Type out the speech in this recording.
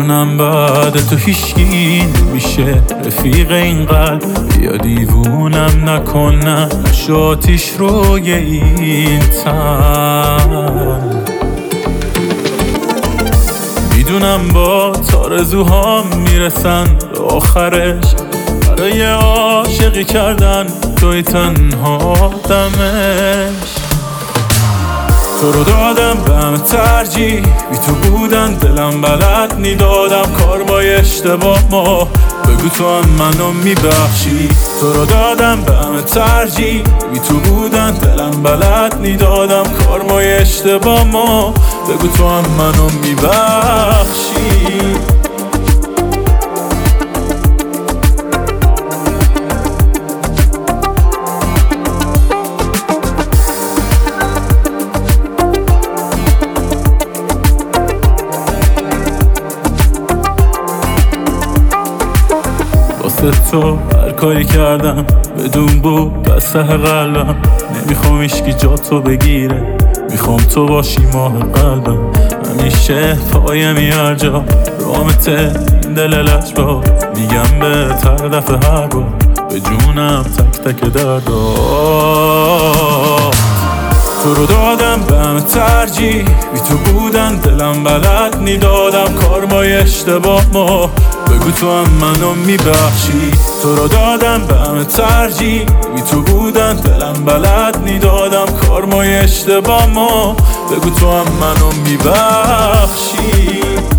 میدونم بعد تو هیچکی نمیشه رفیق این قلب، یا دیوونم نکنم شاتیش روی این تن. میدونم با آرزوهام میرسن به آخرش، برای عاشقی کردن توی تنها دمش. تو رو دادم به همه ترجیح، بی تو بودن دلم بلد نیدادم کارمای اشتباه ما، بگو تو هم منو میبخشی. تو رو دادم به همه ترجیح، بی تو بودن دلم بلد نیدادم کارمای اشتباه ما، بگو تو هم منو میبخشی. تو هر کاری کردم بدون بود دسته قلبم، نمیخوام ایشکی جا تو بگیره، میخوام تو باشی ماه قلبم. همیشه پایم هر جا رامت این دل لجبا، میگم به هر دفعه هر بار به جونم تک تک دردا. تو رو دادم به همه ترجیح، بی تو بودن دلم بلد نیدادم کارمای اشتباه ما، بگو تو هم منو میبخشی. تو رو دادم به همه ترجیح، بی تو بودن دلم بلد نیدادم کارمای اشتباه ما، بگو تو هم منو میبخشی.